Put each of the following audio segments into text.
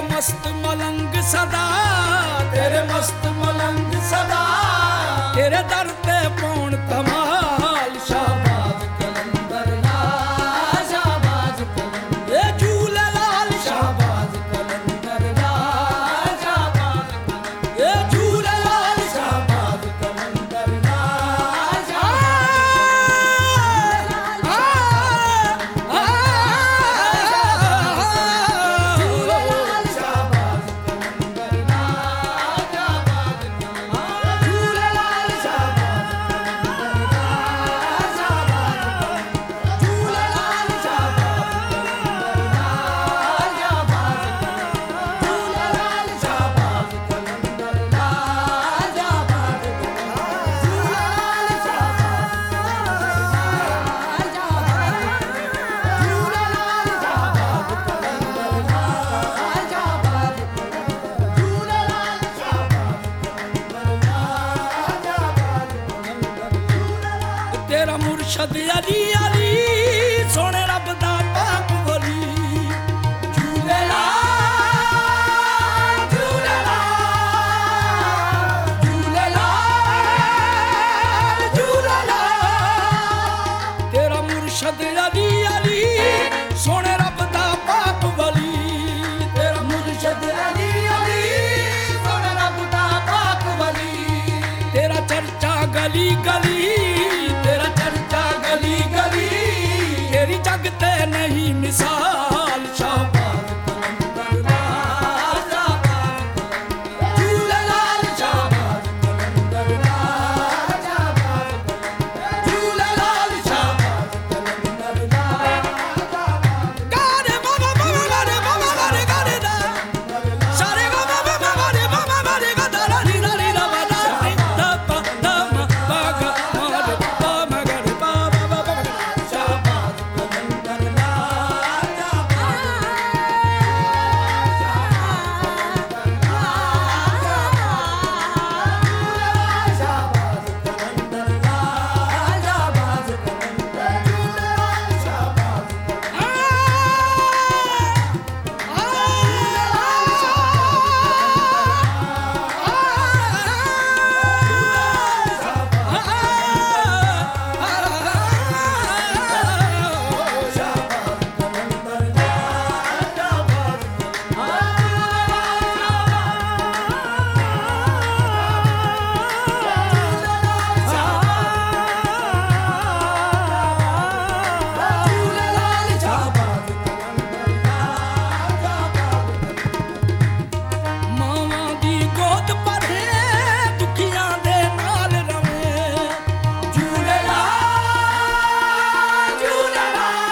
मस्त मलंग सदा, तेरे मस्त मलंग सदा, तेरे दर ते पौन कमाल। शाहबाज कलंदर लाल, शाहबाज कलंदर, ए झूले लाल, शाहबाज कलंदर लाल, शाहबाज कलंदर, ए झूले लाल, शाहबाज कलंदर लाल, तेरा मुर्शद अली अली, सोने रब दा पाक वली। झूले लाल, झूले लाल, झूले लाल, झूले लाल, तेरा मुर्शद अली अली, सोने रब दा पाक वली। तेरा मुर्शद अली अली, सोने रब दा पाक वली। तेरा चर्चा गली गली, तेरी जग ते नहीं मिसाल। शाहबाज कलंदर लाल, शाहबाज कलंदर, झूले लाल, शाहबाज कलंदर लाल, शाहबाज कलंदर, झूले लाल, शाहबाज कलंदर लाल। गारे बाबा बाबा गारे बाबा गारे गारे दा, सारे बाबा बाबा गारे बाबा गारे गा दा री दा री दा बा दा री दा पा दा मा बा गा मा रे बा मा गारे बा बा बा बा। शाहबाज कलंदर लाल, शाहबाज कलंदर लाल, शाहबाज कलंदर, झूले लाल, शाहबाज ਮਾਵਾਂ ਦੀ ਗੋਦ ਭਰੇ ਦੁਖੀਆਂ ਦੇ ਨਾਲ ਰਵੇ। ਝੂਲੇ ਲਾਲ, ਝੂਲੇ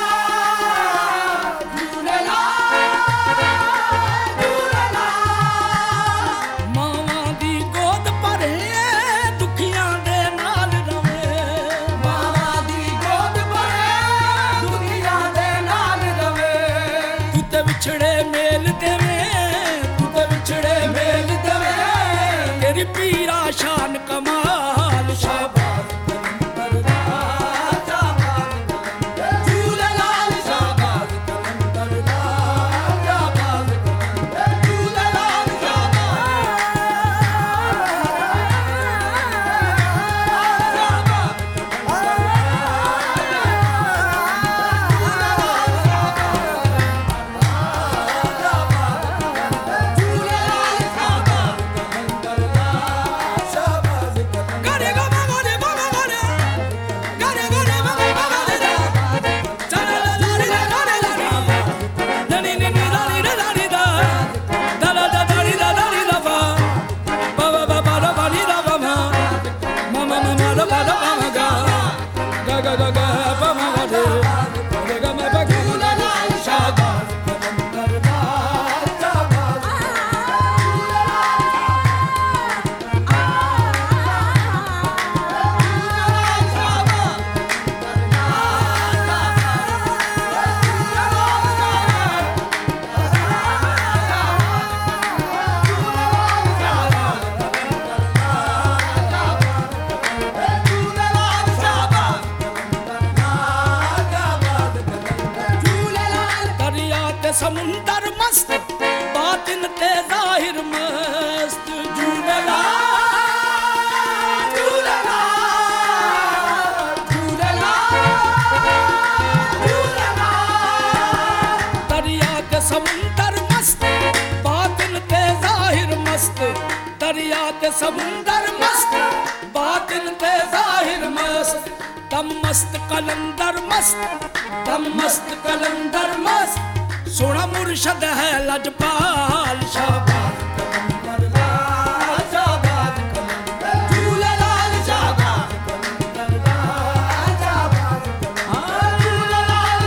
ਲਾਲ, ਝੂਲੇ ਲਾਲ, ਝੂਲੇ ਲਾਲ, ਮਾਵਾਂ ਦੀ ਗੋਦ ਭਰੇ ਦੁਖੀਆਂ ਦੇ ਨਾਲ ਰਵੇ। ਮਾਵਾਂ ਦੀ ਗੋਦ ਭਰੇ ਦੁਖੀਆਂ ਦੇ ਨਾਲ ਰਵੇ। ਤੂੰ ਤੇ ਵਿਛੜੇ ਮੇਲ ਦੇਵੇਂ, विछड़े मेल देवे, तेरी पीरा शान कमाल। शाहबाज कलंदर लाल, शाहबाज कलंदर, झूले लाल, शाहबाज कलंदर लाल, शाहबाज कलंदर, झूले लाल, शाहबाज दरिया ते समुंदर मस्त, बातिन ते जाहिर मस्त। दम मस्त कलंदर मस्त, दम मस्त कलंदर मस्त। सोना मुर्शद है लजपाल, शाहबाज कलंदर लाल, शाहबाज कलंदर झूले लाल, शाहबाज कलंदर लाल, शाहबाज झूले लाल,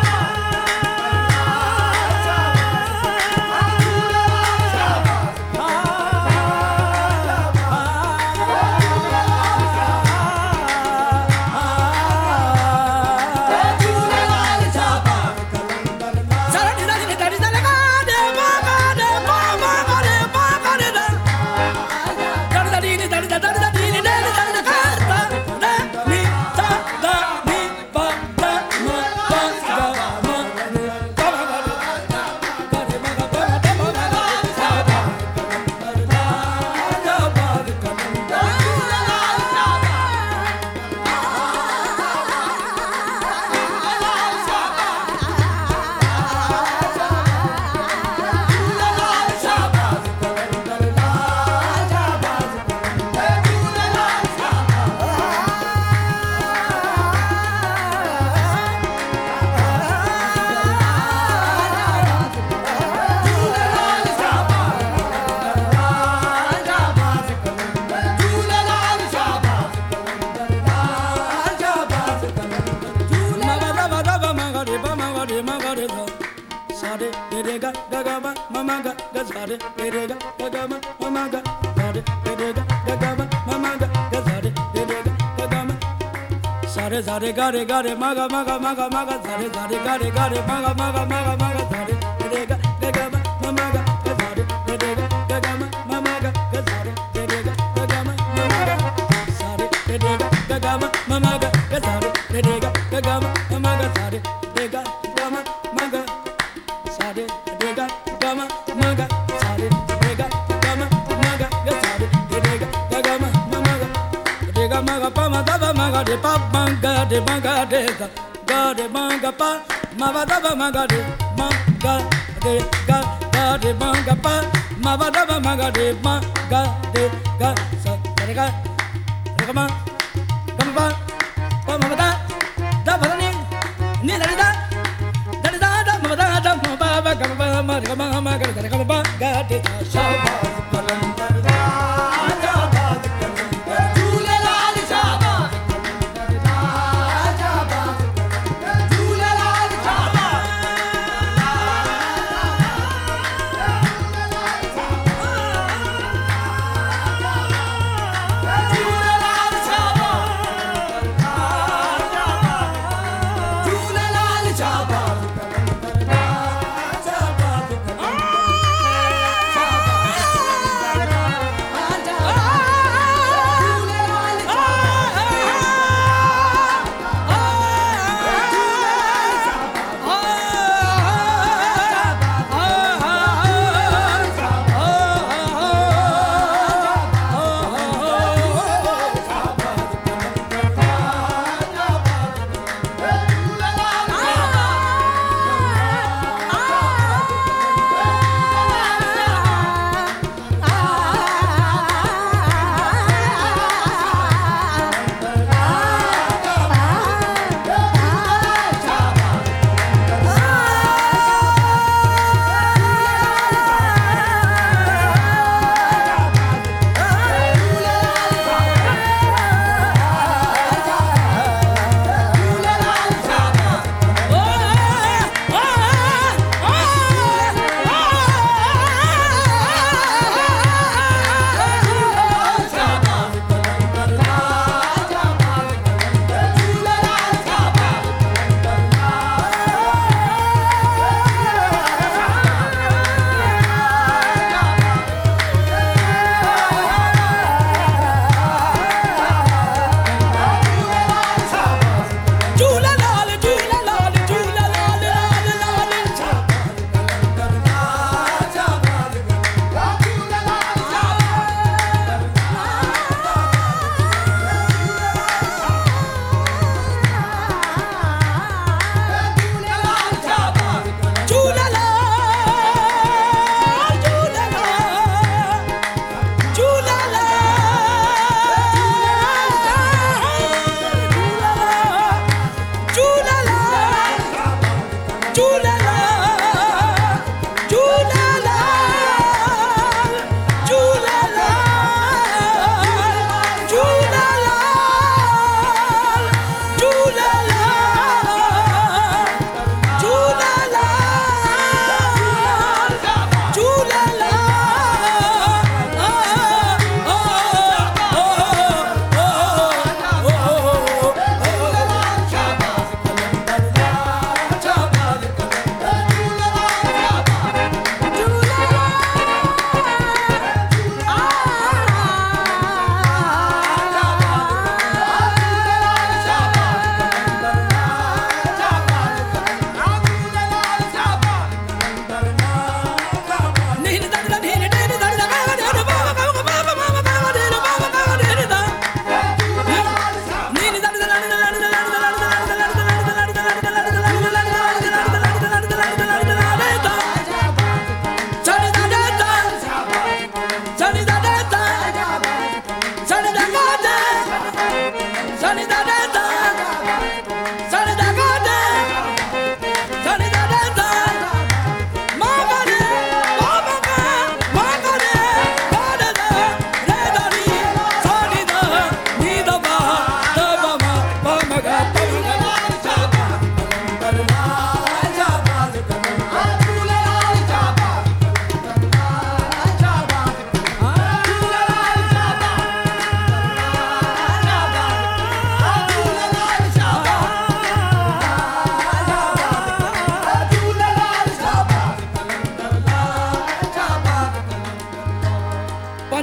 सारे सारे गारे गारे मागा मागा मागा मागा सारे सारे गारे गारे मागा मागा मागा मागा सारे रे गा गा मा मागा सारे रे गा गा मा मागा सारे रे गा गा मा मागा सारे रे गा गा मा मागा सारे रे गा गा मा मागा सारे रे गा गा मा मागा सारे रे गा गा मा मागा सारे रे गा गा मा मागा सारे रे गा गा मा मागा रे गा मागा पा मा दा maga de pa maga de ga de maga pa ma ba da ba maga de ga de maga pa ma ba da ba maga de ga sa ga ma pa ma ba da ba ni da da ma ba da ma ba ba ga ma ga ba ga de shaabaz kalandar shaabaz kalandar झूले लाल शाहबाज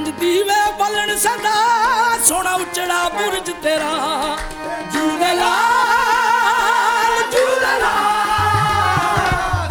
ਪੰਜ ਦੀਵੇ ਬਲਣ ਸਦਾ ਸੋਹਣਾ ਉਚੜਾ ਬੁਰਜ ਤੇਰਾ ਝੂਲੇਲਾਲ ਝੂਲੇਲਾਲ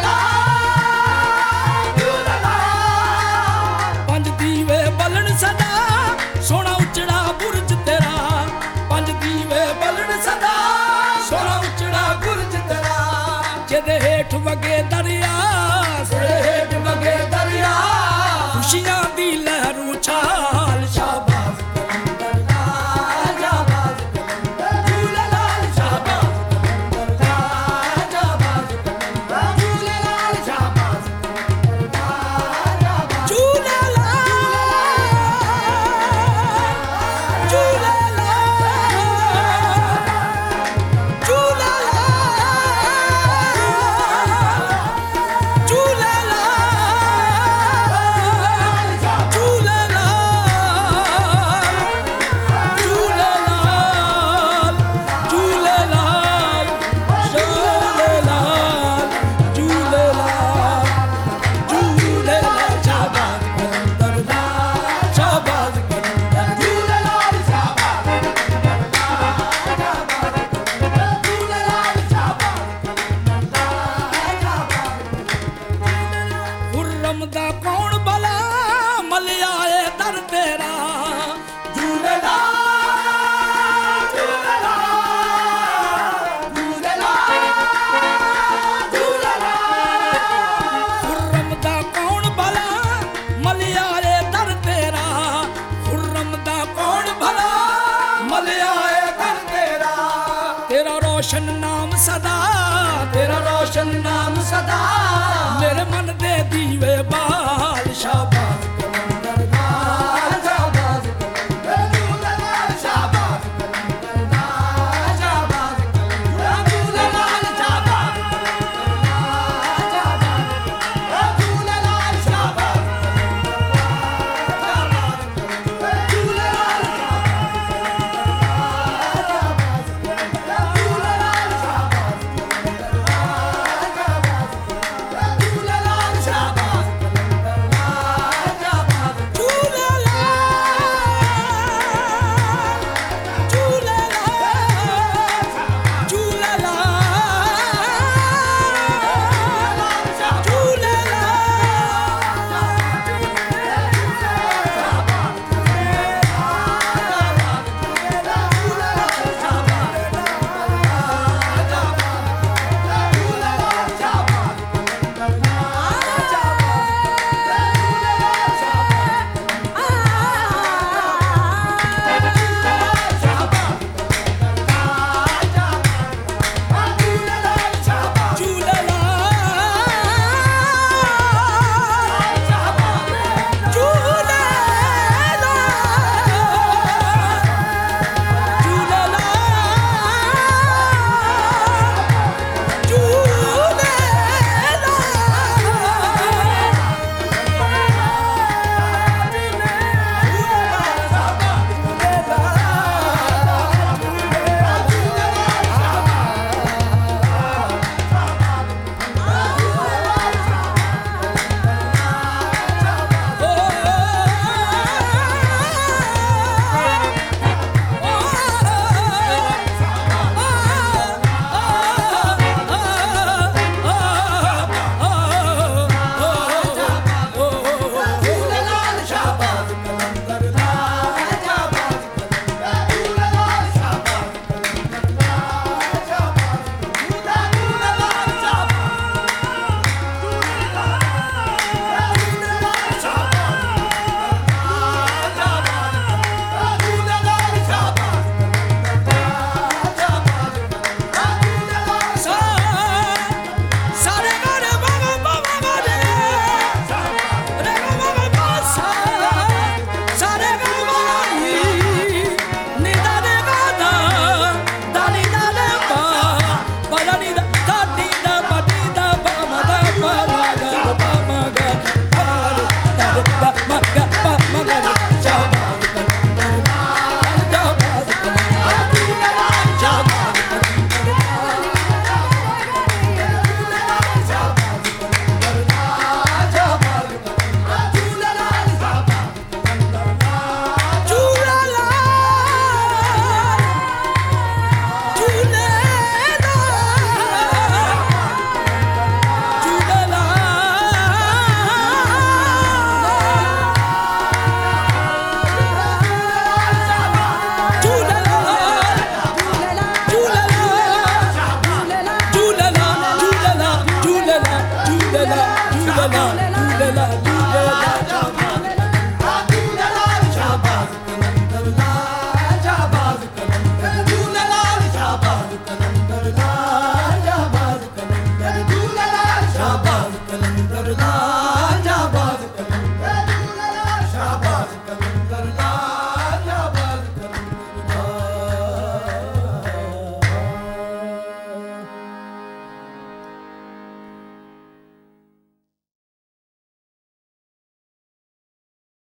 ਝੂਲੇਲਾਲ ਝੂਲੇਲਾਲ ਪੰਜ ਦੀਵੇ ਬਲਣ ਸਦਾ ਸੋਹਣਾ ਉਚੜਾ ਬੁਰਜ ਤੇਰਾ ਪੰਜ ਦੀਵੇ ਬਲਣ ਸਦਾ ਸੋਹਣਾ ਉਚੜਾ ਬੁਰਜ ਤੇਰਾ ਜਿਹਦੇ ਹੇਠ ਵਗੇ ਦਰਿਆ ਹੇਠ ਵਗੇ ਦਰਿਆ ਖੁਸ਼ੀਆਂ ਦੀ ਲਹਿਰ ਉਛਾਲ ਸ਼ਾਬਾਸ਼ ਕਲੰਦਰ ਲਾਲ ਸ਼ਾਬਾਸ਼ ਕਲੰਦਰ ਝੂਲੇਲਾਲ ਸ਼ਾਬਾਸ਼ ਕਲੰਦਰ ਲਾਲ ਸ਼ਾਬਾਸ਼ ਕਲੰਦਰ ਝੂਲੇਲਾਲ ਸ਼ਾਬਾਸ਼ ਕਲੰਦਰ ਲਾਲ ਝੂਲੇਲਾਲ ਝੂਲੇਲਾਲ ਦਾ ਕੌਣ ਭਲਾ ਮਲਿਆ ਏ ਦਰ ਤੇਰਾ ਝੂਲੇਲਾਲ ਝੂਲੇਲਾਲ ਝੂਲੇਲਾਲ ਝੂਲੇਲਾਲ ਖੁਰਮ ਦਾ ਕੌਣ ਭਲਾ ਮਲਿਆ ਏ ਦਰ ਤੇਰਾ ਖੁਰਮ ਦਾ ਕੌਣ ਭਲਾ ਮਲਿਆ ਏ ਦਰ ਤੇਰਾ ਤੇਰਾ ਰੋਸ਼ਨ ਨਾਮ ਸਦਾ ਤੇਰਾ ਰੋਸ਼ਨ ਨਾਮ ਸਦਾ